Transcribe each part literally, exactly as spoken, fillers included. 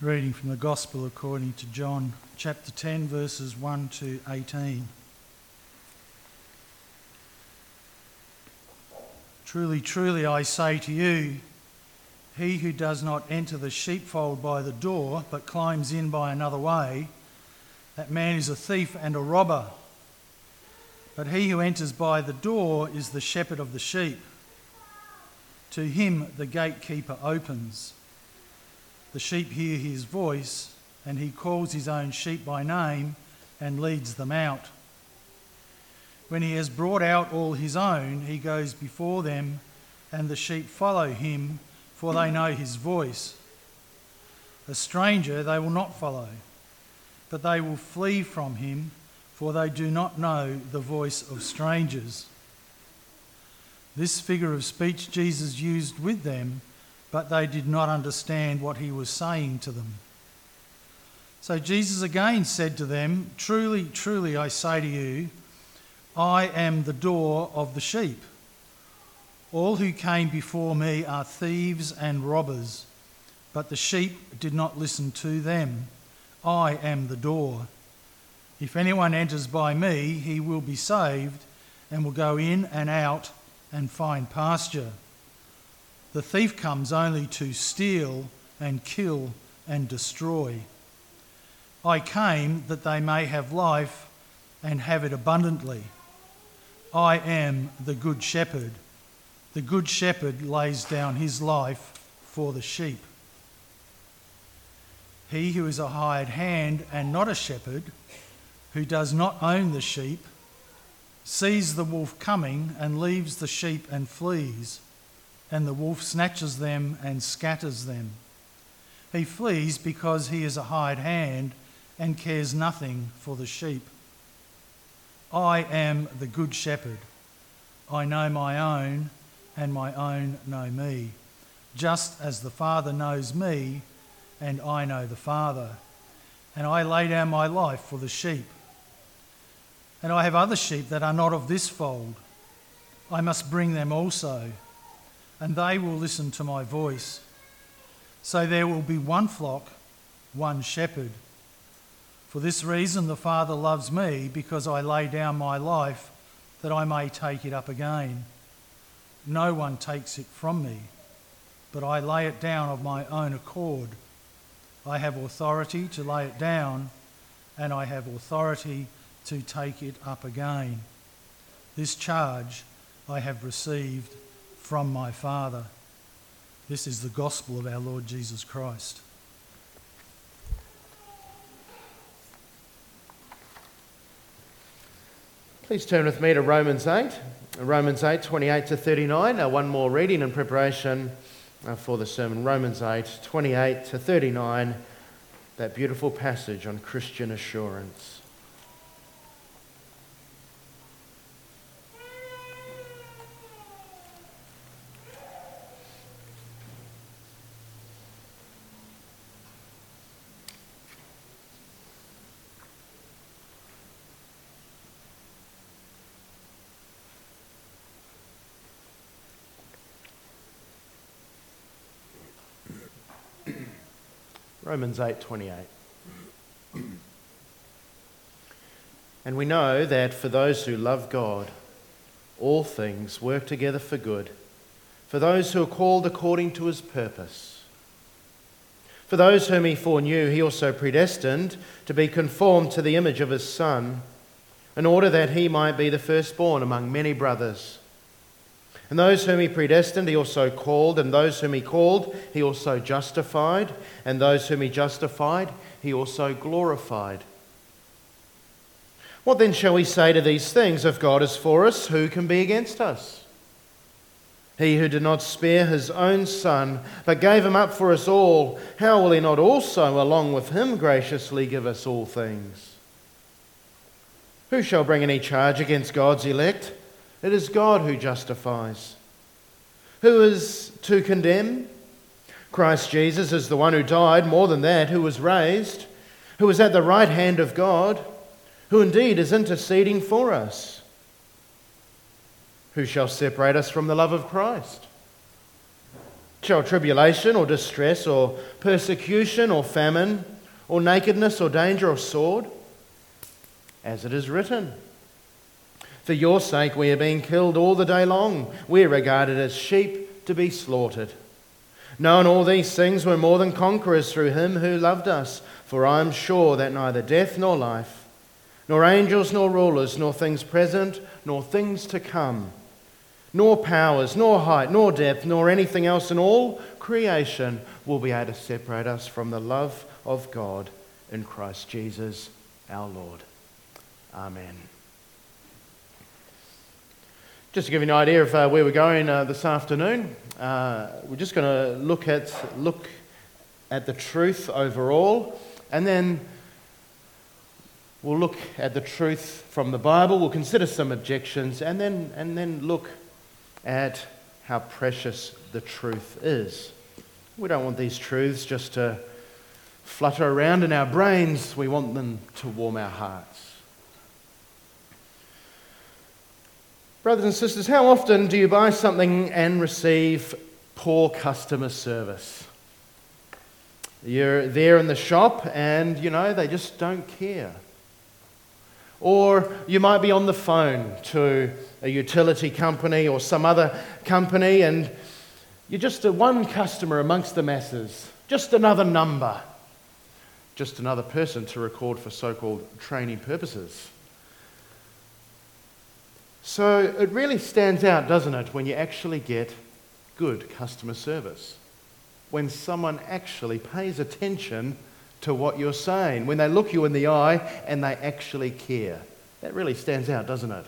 Reading from the Gospel according to John, chapter ten, verses one to eighteen. Truly, truly, I say to you, he who does not enter the sheepfold by the door, but climbs in by another way, that man is a thief and a robber. But he who enters by the door is the shepherd of the sheep. To him the gatekeeper opens. The sheep hear his voice, and he calls his own sheep by name and leads them out. When he has brought out all his own, he goes before them, and the sheep follow him, for they know his voice. A stranger they will not follow, but they will flee from him, for they do not know the voice of strangers. This figure of speech Jesus used with them, but they did not understand what he was saying to them. So Jesus again said to them, Truly, truly, I say to you, I am the door of the sheep. All who came before me are thieves and robbers, but the sheep did not listen to them. I am the door. If anyone enters by me, he will be saved and will go in and out and find pasture. The thief comes only to steal and kill and destroy. I came that they may have life and have it abundantly. I am the good shepherd. The good shepherd lays down his life for the sheep. He who is a hired hand and not a shepherd, who does not own the sheep, sees the wolf coming and leaves the sheep and flees, and the wolf snatches them and scatters them. He flees because he is a hired hand and cares nothing for the sheep. I am the good shepherd. I know my own, and my own know me, just as the Father knows me, and I know the Father. And I lay down my life for the sheep. And I have other sheep that are not of this fold. I must bring them also, and they will listen to my voice. So there will be one flock, one shepherd. For this reason the Father loves me, because I lay down my life that I may take it up again. No one takes it from me, but I lay it down of my own accord. I have authority to lay it down, and I have authority to take it up again. This charge I have received from my Father. This is the gospel of our Lord Jesus Christ. Please turn with me to Romans eight. Romans eight, twenty-eight to thirty-nine. Now one more reading in preparation for the sermon. Romans eight, twenty-eight to thirty-nine. That beautiful passage on Christian assurance. Romans eight twenty-eight. And we know that for those who love God, all things work together for good, for those who are called according to his purpose. For those whom he foreknew, he also predestined to be conformed to the image of his Son, in order that he might be the firstborn among many brothers. And those whom he predestined, he also called, and those whom he called, he also justified, and those whom he justified, he also glorified. What then shall we say to these things? If God is for us, who can be against us? He who did not spare his own Son, but gave him up for us all, how will he not also, along with him, graciously give us all things? Who shall bring any charge against God's elect? It is God who justifies. Who is to condemn? Christ Jesus is the one who died, more than that, who was raised, who is at the right hand of God, who indeed is interceding for us. Who shall separate us from the love of Christ? Shall tribulation or distress or persecution or famine or nakedness or danger or sword? As it is written, for your sake we are being killed all the day long. We are regarded as sheep to be slaughtered. No, in all these things we're more than conquerors through him who loved us. For I am sure that neither death nor life, nor angels nor rulers, nor things present, nor things to come, nor powers, nor height, nor depth, nor anything else in all creation will be able to separate us from the love of God in Christ Jesus our Lord. Amen. Just to give you an idea of uh, where we're going uh, this afternoon, uh, we're just going to look at look at the truth overall, and then we'll look at the truth from the Bible. We'll consider some objections, and then and then look at how precious the truth is. We don't want these truths just to flutter around in our brains. We want them to warm our hearts. Brothers and sisters, how often do you buy something and receive poor customer service? You're there in the shop and, you know, they just don't care. Or you might be on the phone to a utility company or some other company and you're just a one customer amongst the masses, just another number, just another person to record for so-called training purposes. So it really stands out, doesn't it, when you actually get good customer service, when someone actually pays attention to what you're saying, when they look you in the eye and they actually care. That really stands out, doesn't it?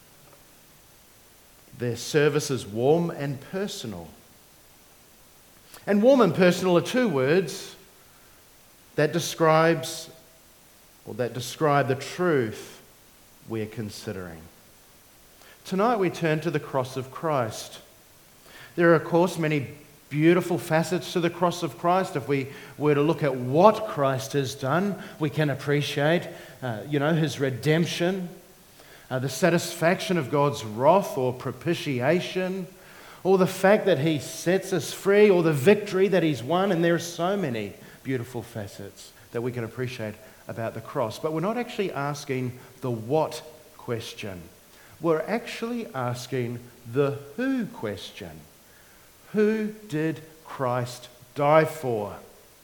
Their service is warm and personal. And warm and personal are two words that describes or that describe the truth we're considering. Tonight we turn to the cross of Christ. There are, of course, many beautiful facets to the cross of Christ. If we were to look at what Christ has done, we can appreciate, uh, you know, his redemption, uh, the satisfaction of God's wrath or propitiation, or the fact that he sets us free, or the victory that he's won. And there are so many beautiful facets that we can appreciate about the cross. But we're not actually asking the what question. We're actually asking the who question. Who did Christ die for?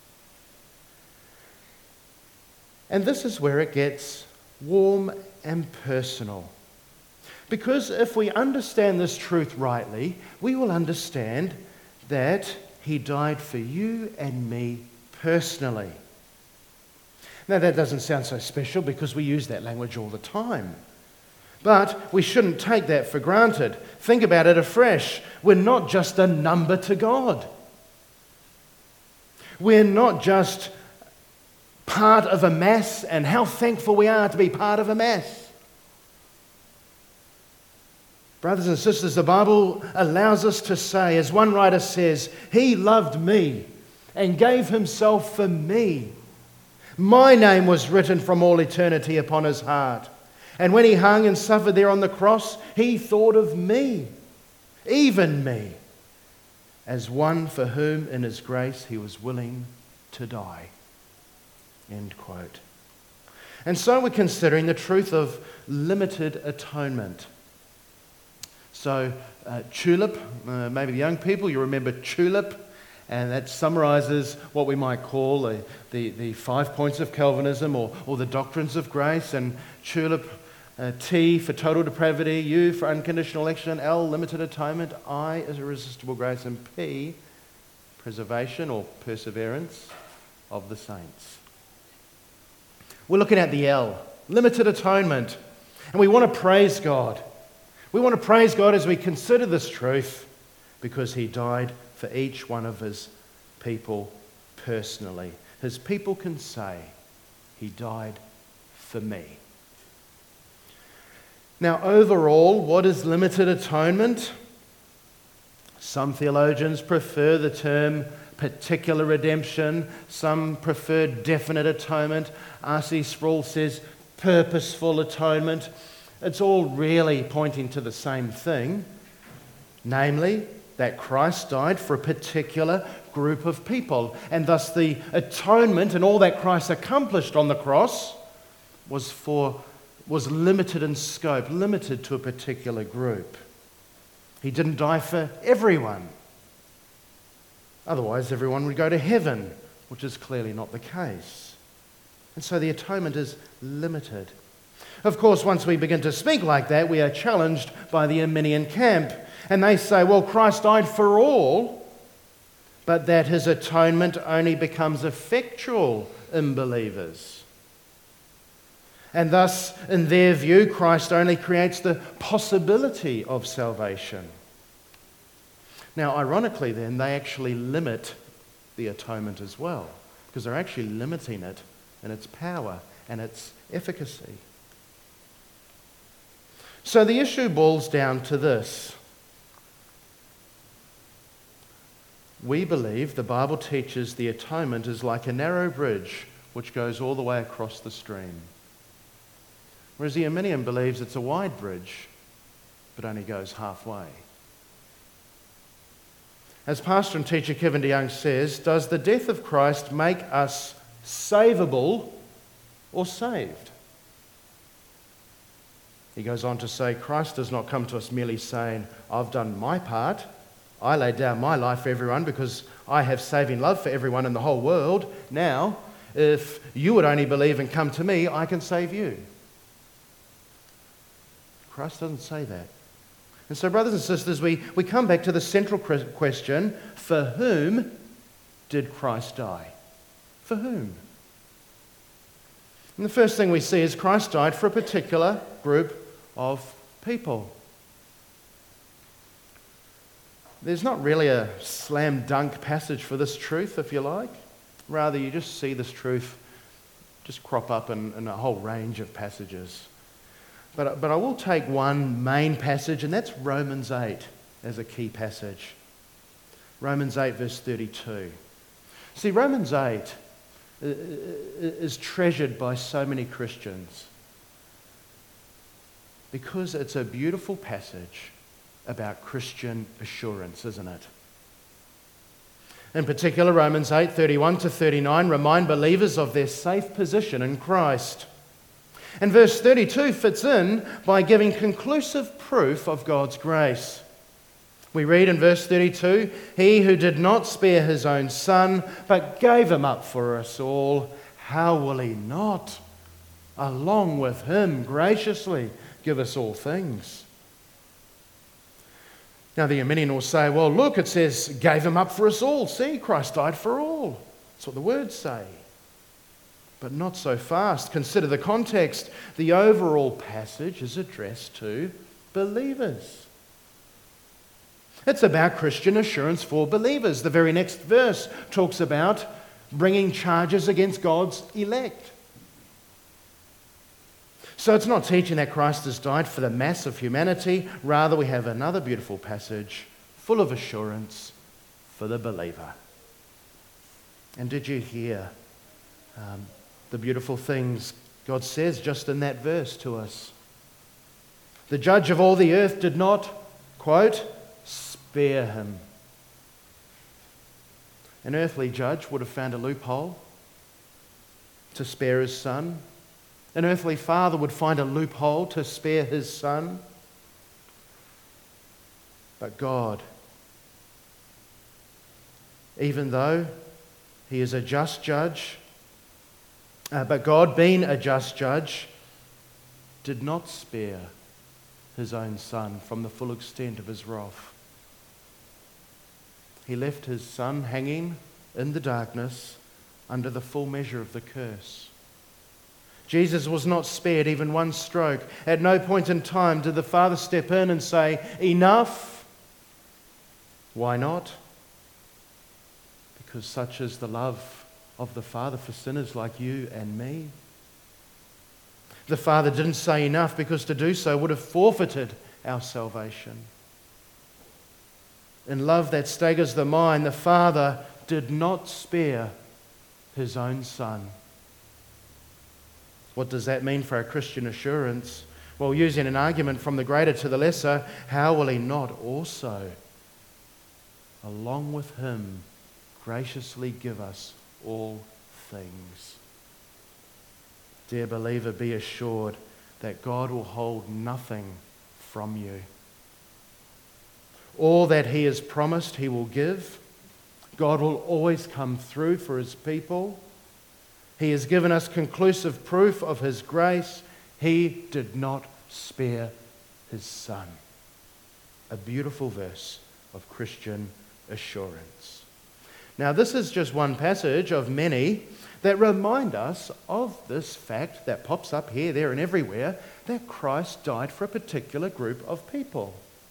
And this is where it gets warm and personal. Because if we understand this truth rightly, we will understand that he died for you and me personally. Now that doesn't sound so special because we use that language all the time. But we shouldn't take that for granted. Think about it afresh. We're not just a number to God. We're not just part of a mass, and how thankful we are to be part of a mass. Brothers and sisters, the Bible allows us to say, as one writer says, he loved me and gave himself for me. My name was written from all eternity upon his heart. And when he hung and suffered there on the cross, he thought of me, even me, as one for whom in his grace he was willing to die. End quote. And so we're considering the truth of limited atonement. So uh, tulip, uh, maybe the young people, you remember tulip, and that summarizes what we might call the, the, the five points of Calvinism or, or the doctrines of grace. And tulip, Uh, T for total depravity, U for unconditional election, L limited atonement, I is irresistible grace, and P preservation or perseverance of the saints. We're looking at the L, limited atonement, and we want to praise God. We want to praise God as we consider this truth because he died for each one of his people personally. His people can say, he died for me. Now, overall, what is limited atonement? Some theologians prefer the term particular redemption. Some prefer definite atonement. R C Sproul says purposeful atonement. It's all really pointing to the same thing, namely that Christ died for a particular group of people, and thus the atonement and all that Christ accomplished on the cross was for was limited in scope, limited to a particular group. He didn't die for everyone. Otherwise, everyone would go to heaven, which is clearly not the case. And so the atonement is limited. Of course, once we begin to speak like that, we are challenged by the Arminian camp. And they say, well, Christ died for all, but that his atonement only becomes effectual in believers. And thus, in their view, Christ only creates the possibility of salvation. Now, ironically then, they actually limit the atonement as well, because they're actually limiting it in its power and its efficacy. So the issue boils down to this. We believe the Bible teaches the atonement is like a narrow bridge which goes all the way across the stream. Whereas the Arminian believes it's a wide bridge, but only goes halfway. As pastor and teacher Kevin DeYoung says, does the death of Christ make us savable or saved? He goes on to say, Christ does not come to us merely saying, I've done my part, I laid down my life for everyone because I have saving love for everyone in the whole world. Now, if you would only believe and come to me, I can save you. Christ doesn't say that. And so, brothers and sisters, we, we come back to the central question, for whom did Christ die? For whom? And the first thing we see is Christ died for a particular group of people. There's not really a slam dunk passage for this truth, if you like. Rather, you just see this truth just crop up in, in a whole range of passages. But, but I will take one main passage, and that's Romans eight as a key passage. Romans eight, verse thirty-two. See, Romans eight is treasured by so many Christians because it's a beautiful passage about Christian assurance, isn't it? In particular, Romans eight, thirty-one to thirty-nine remind believers of their safe position in Christ. And verse thirty-two fits in by giving conclusive proof of God's grace. We read in verse thirty-two, He who did not spare his own son, but gave him up for us all, how will he not, along with him, graciously give us all things? Now the Arminian will say, well, look, it says, gave him up for us all. See, Christ died for all. That's what the words say. But not so fast. Consider the context. The overall passage is addressed to believers. It's about Christian assurance for believers. The very next verse talks about bringing charges against God's elect. So it's not teaching that Christ has died for the mass of humanity. Rather, we have another beautiful passage full of assurance for the believer. And did you hear um, the beautiful things God says just in that verse to us? The judge of all the earth did not, quote, spare him. An earthly judge would have found a loophole to spare his son. An earthly father would find a loophole to spare his son. But God, even though he is a just judge, Uh, but God, being a just judge, did not spare his own son from the full extent of his wrath. He left his son hanging in the darkness under the full measure of the curse. Jesus was not spared even one stroke. At no point in time did the Father step in and say, enough. Why not? Because such is the love of the Father for sinners like you and me. The Father didn't say enough because to do so would have forfeited our salvation. In love that staggers the mind, the Father did not spare his own Son. What does that mean for our Christian assurance? Well, using an argument from the greater to the lesser, how will he not also along with him, graciously give us all things. Dear believer, be assured that God will hold nothing from you. All that he has promised, he will give. God will always come through for his people. He has given us conclusive proof of his grace. He did not spare his Son. A beautiful verse of Christian assurance. Now, this is just one passage of many that remind us of this fact that pops up here, there, and everywhere, that Christ died for a particular group of people.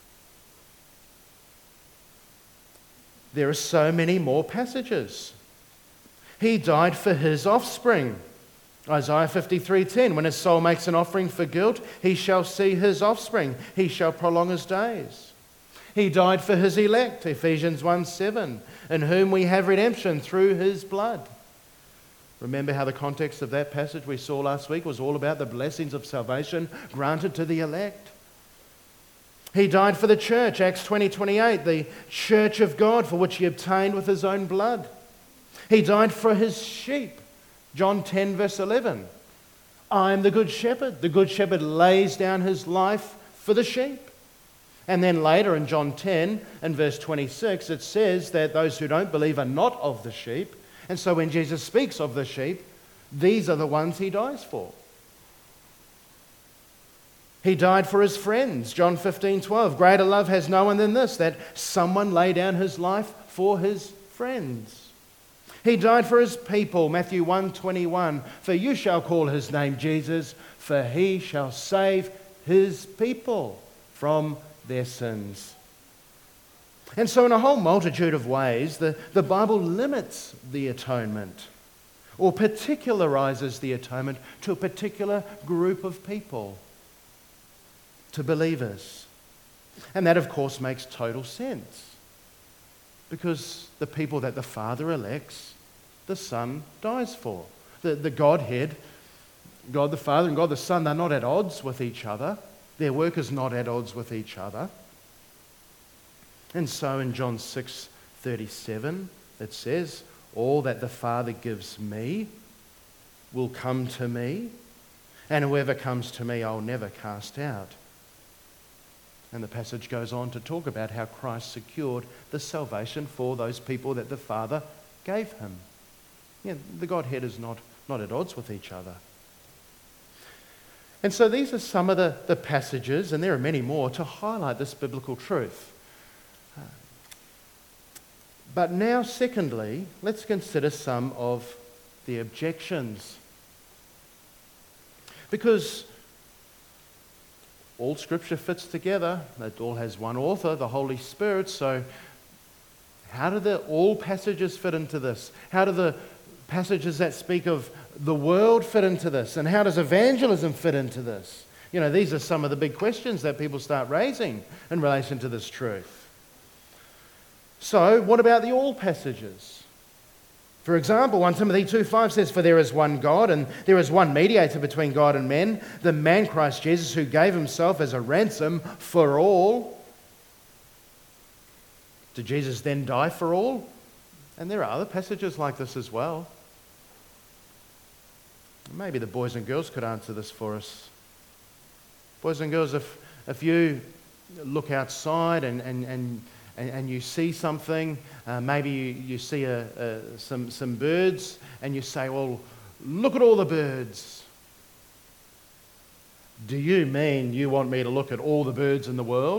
There are so many more passages. He died for his offspring. Isaiah fifty-three ten, when his soul makes an offering for guilt, he shall see his offspring. He shall prolong his days. He died for his elect, Ephesians one seven, in whom we have redemption through his blood. Remember how the context of that passage we saw last week was all about the blessings of salvation granted to the elect. He died for the church, Acts twenty twenty-eight, the church of God for which he obtained with his own blood. He died for his sheep, John ten verse eleven. I am the good shepherd. The good shepherd lays down his life for the sheep. And then later in John ten and verse twenty-six, it says that those who don't believe are not of the sheep. And so when Jesus speaks of the sheep, these are the ones he dies for. He died for his friends, John fifteen twelve. Greater love has no one than this, that someone lay down his life for his friends. He died for his people, Matthew one twenty-one. For you shall call his name Jesus, for he shall save his people from their sins. And so in a whole multitude of ways, the, the Bible limits the atonement or particularizes the atonement to a particular group of people, to believers. And that, of course, makes total sense because the people that the Father elects, the Son dies for. The, the Godhead, God the Father and God the Son, they're not at odds with each other. Their work is not at odds with each other. And so in John six thirty-seven, it says, all that the Father gives me will come to me, and whoever comes to me I'll never cast out. And the passage goes on to talk about how Christ secured the salvation for those people that the Father gave him. Yeah, the Godhead is not, not at odds with each other. And so these are some of the, the passages, and there are many more, to highlight this biblical truth. But now, secondly, let's consider some of the objections. Because all Scripture fits together. It all has one author, the Holy Spirit. So how do the all passages fit into this? How do the passages that speak of the world fit into this? And how does evangelism fit into this? You know, these are some of the big questions that people start raising in relation to this truth. So, what about the all passages? For example, First Timothy two five says, for there is one God, and there is one mediator between God and men, the man Christ Jesus, who gave himself as a ransom for all. Did Jesus then die for all? And there are other passages like this as well. Maybe the boys and girls could answer this for us. Boys and girls, if, if you look outside and, and, and And, and you see something, uh, maybe you, you see a, a, some, some birds, and you say, well, look at all the birds. Do you mean you want me to look at all the birds in the world?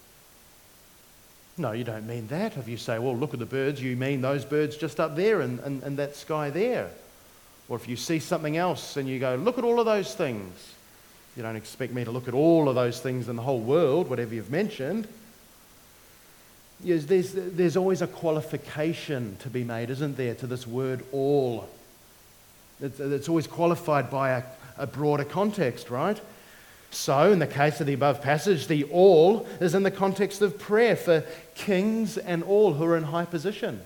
No, you don't mean that. If you say, well, look at the birds, you mean those birds just up there and, and, and that sky there. Or if you see something else and you go, look at all of those things. You don't expect me to look at all of those things in the whole world, whatever you've mentioned. Yes, there's, there's always a qualification to be made, isn't there, to this word all. It's, it's always qualified by a, a broader context, right? So, in the case of the above passage, the all is in the context of prayer for kings and all who are in high position.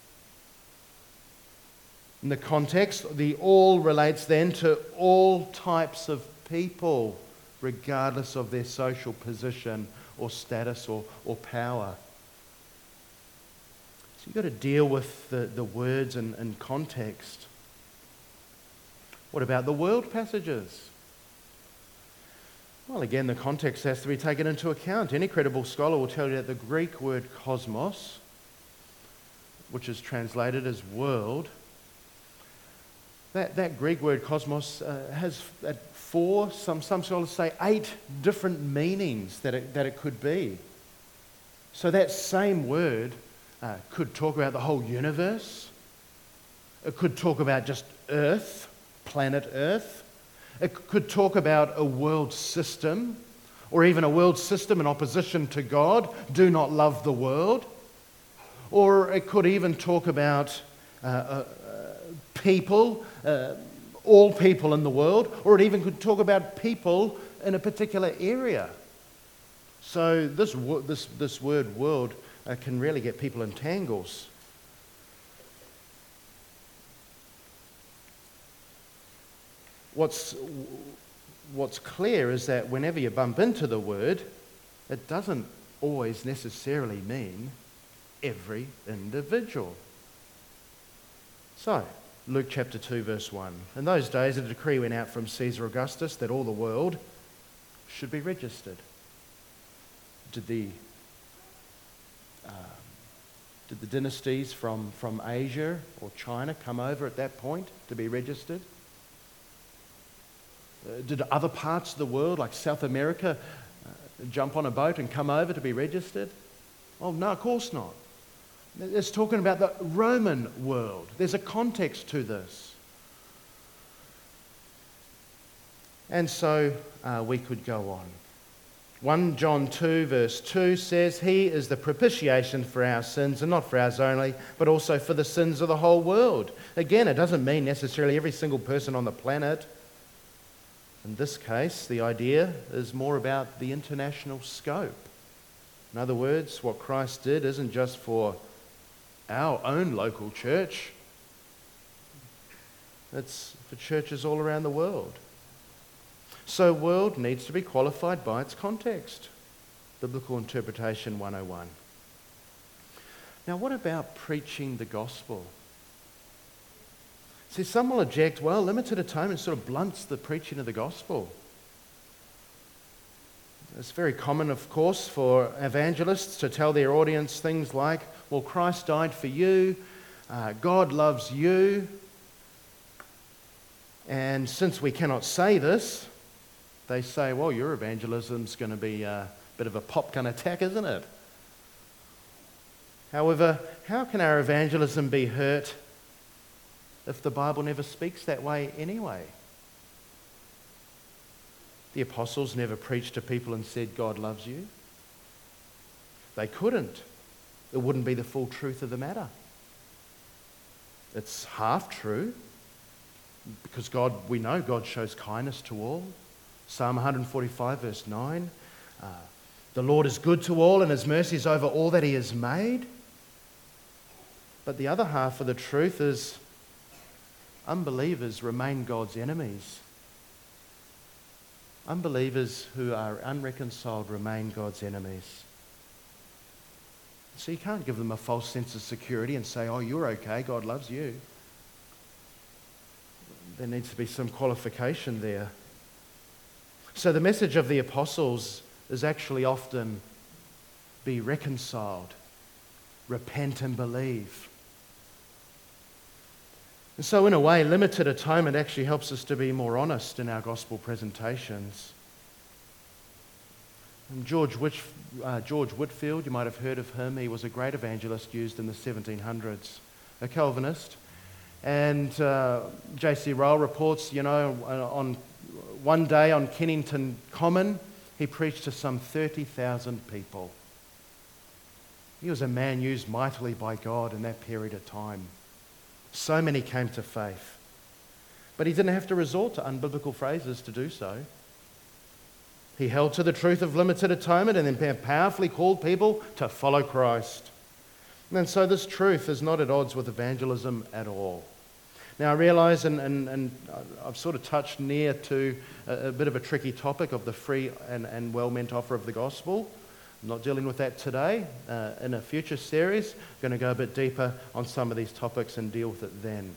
In the context, the all relates then to all types of people, regardless of their social position or status or, or power. So you've got to deal with the, the words and, and context. What about the world passages? Well, again, the context has to be taken into account. Any credible scholar will tell you that the Greek word cosmos, which is translated as world, that, that Greek word cosmos uh, has uh, four, some, some scholars say eight different meanings that it, that it could be. So that same word uh, could talk about the whole universe. It could talk about just Earth, planet Earth. It could talk about a world system, or even a world system in opposition to God. Do not love the world. Or it could even talk about uh, uh, people, uh, all people in the world, or it even could talk about people in a particular area. So this wo- this this word "world" uh, can really get people in tangles. What's, what's clear is that whenever you bump into the word, it doesn't always necessarily mean every individual. So, Luke chapter two, verse one. In those days, a decree went out from Caesar Augustus that all the world should be registered. Did the, uh, did the dynasties from, from Asia or China come over at that point to be registered? Uh, did other parts of the world, like South America, uh, jump on a boat and come over to be registered? Oh, no, of course not. It's talking about the Roman world. There's a context to this. And so uh, we could go on. First John two, verse two says, "He is the propitiation for our sins, and not for ours only, but also for the sins of the whole world." Again, it doesn't mean necessarily every single person on the planet. In this case, the idea is more about the international scope. In other words, what Christ did isn't just for our own local church. It's for churches all around the world. So world needs to be qualified by its context. Biblical Interpretation one oh one. Now, what about preaching the gospel? See, some will object, well, limited atonement sort of blunts the preaching of the gospel. It's very common, of course, for evangelists to tell their audience things like, well, Christ died for you, uh, God loves you, and since we cannot say this, they say, well, your evangelism's going to be a bit of a popgun attack, isn't it? However, how can our evangelism be hurt if the Bible never speaks that way anyway? The apostles never preached to people and said, God loves you. They couldn't. It wouldn't be the full truth of the matter. It's half true, because God, we know God shows kindness to all. Psalm one forty-five, verse nine. Uh, the Lord is good to all, and his mercy is over all that he has made. But the other half of the truth is unbelievers remain God's enemies. Unbelievers who are unreconciled remain God's enemies. So you can't give them a false sense of security and say, oh, you're okay, God loves you. There needs to be some qualification there. So the message of the apostles is actually often be reconciled, repent and believe. And so in a way, limited atonement actually helps us to be more honest in our gospel presentations. And George, Which, uh, George Whitefield, you might have heard of him. He was a great evangelist used in the seventeen hundreds, a Calvinist. And uh, J C Ryle reports, you know, on one day on Kennington Common, he preached to some thirty thousand people. He was a man used mightily by God in that period of time. So many came to faith. But he didn't have to resort to unbiblical phrases to do so. He held to the truth of limited atonement and then powerfully called people to follow Christ. And so this truth is not at odds with evangelism at all. Now I realise, and, and, and I've sort of touched near to a, a bit of a tricky topic of the free and, and well-meant offer of the gospel, I'm not dealing with that today. Uh, in a future series, I'm going to go a bit deeper on some of these topics and deal with it then.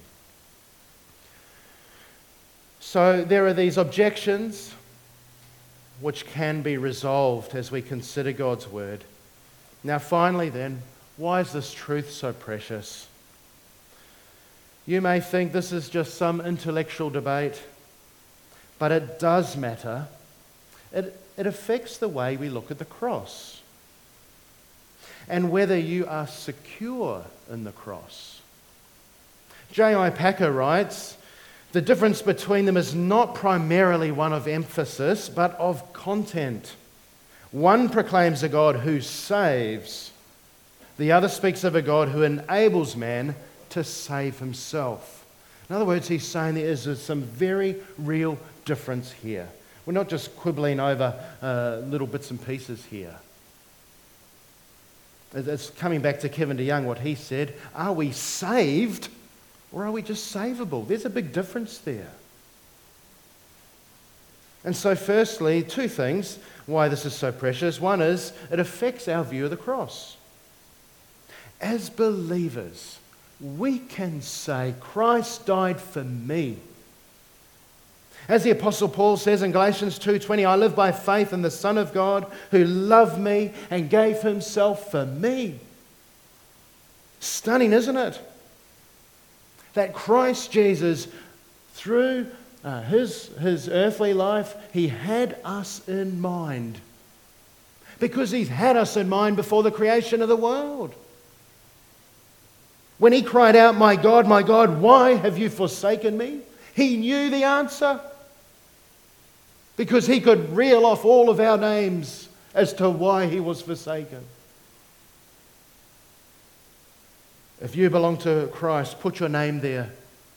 So there are these objections which can be resolved as we consider God's word. Now finally then, why is this truth so precious? You may think this is just some intellectual debate, but it does matter. It, it affects the way we look at the cross and whether you are secure in the cross. J I Packer writes, the difference between them is not primarily one of emphasis, but of content. One proclaims a God who saves. The other speaks of a God who enables man to save himself. In other words, he's saying there is some very real difference here. We're not just quibbling over uh, little bits and pieces here. It's coming back to Kevin DeYoung, what he said. Are we saved or are we just savable? There's a big difference there. And so firstly, two things why this is so precious. One is it affects our view of the cross. As believers, we can say, Christ died for me. As the Apostle Paul says in Galatians two twenty, I live by faith in the Son of God who loved me and gave himself for me. Stunning, isn't it? That Christ Jesus, through uh, his, his earthly life, he had us in mind. Because he's had us in mind before the creation of the world. When he cried out, my God, my God, why have you forsaken me? He knew the answer. Because he could reel off all of our names as to why he was forsaken. If you belong to Christ, put your name there.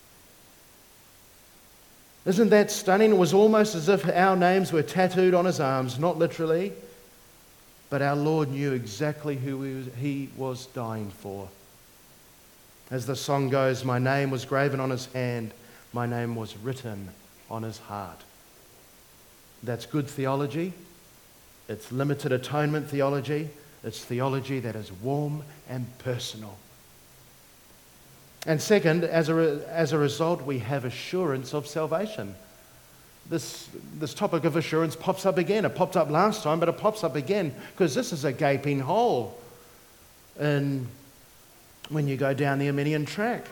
Isn't that stunning? It was almost as if our names were tattooed on his arms, not literally, but our Lord knew exactly who he was, he was dying for. As the song goes, my name was graven on his hand, my name was written on his heart. That's good theology. It's limited atonement theology. It's theology that is warm and personal. And second, as a, re- as a result, we have assurance of salvation. This, this topic of assurance pops up again. It popped up last time, but it pops up again because this is a gaping hole in, when you go down the Arminian track.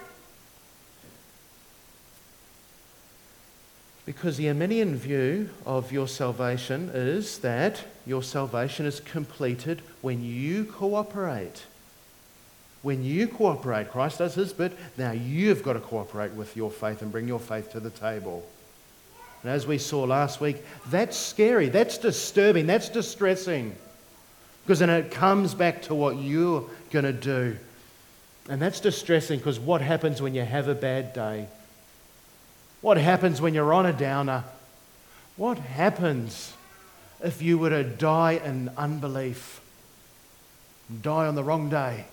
Because the Arminian view of your salvation is that your salvation is completed when you cooperate. When you cooperate, Christ does his bit, now you've got to cooperate with your faith and bring your faith to the table. And as we saw last week, that's scary, that's disturbing, that's distressing. Because then it comes back to what you're going to do. And that's distressing because what happens when you have a bad day? What happens when you're on a downer? What happens if you were to die in unbelief? Die on the wrong day?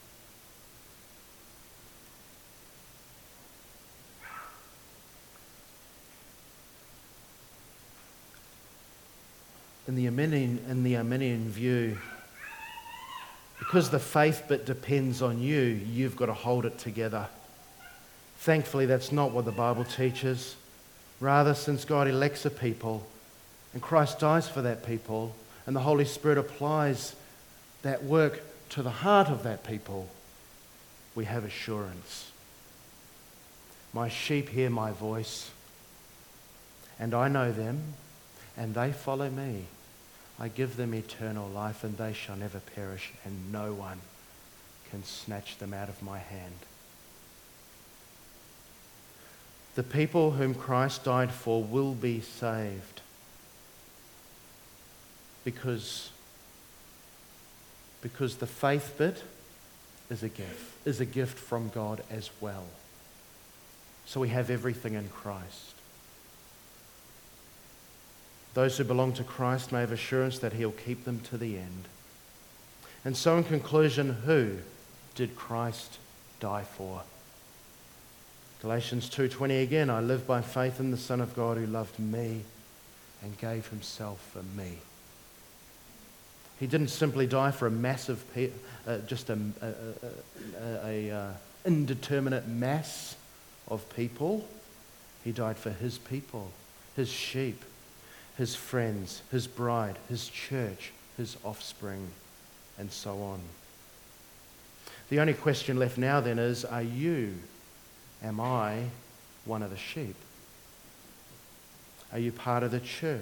In the Arminian, in the Arminian view, because the faith bit depends on you, you've got to hold it together. Thankfully, that's not what the Bible teaches. Rather, since God elects a people and Christ dies for that people and the Holy Spirit applies that work to the heart of that people, we have assurance. My sheep hear my voice, and I know them, and they follow me. I give them eternal life, and they shall never perish, and no one can snatch them out of my hand. The people whom Christ died for will be saved because, because the faith bit is a gift, is a gift from God as well. So we have everything in Christ. Those who belong to Christ may have assurance that he'll keep them to the end. And so in conclusion, who did Christ die for? Galatians two twenty again, I live by faith in the Son of God who loved me and gave himself for me. He didn't simply die for a massive, pe- uh, just a, a, a, a, a uh, indeterminate mass of people. He died for his people, his sheep, his friends, his bride, his church, his offspring, and so on. The only question left now then is, are you, am I one of the sheep? Are you part of the church?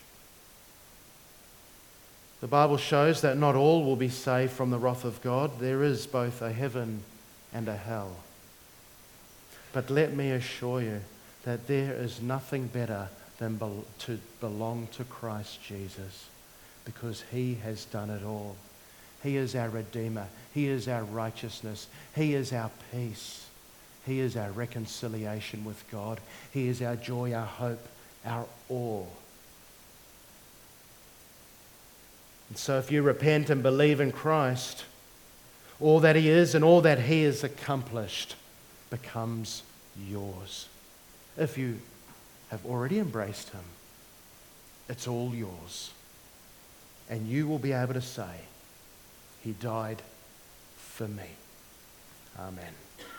The Bible shows that not all will be saved from the wrath of God. There is both a heaven and a hell. But let me assure you that there is nothing better than be- to belong to Christ Jesus, because he has done it all. He is our Redeemer. He is our righteousness. He is our peace. He is our reconciliation with God. He is our joy, our hope, our all. And so if you repent and believe in Christ, all that he is and all that he has accomplished becomes yours. If you have already embraced him, it's all yours. And you will be able to say, he died for me. Amen.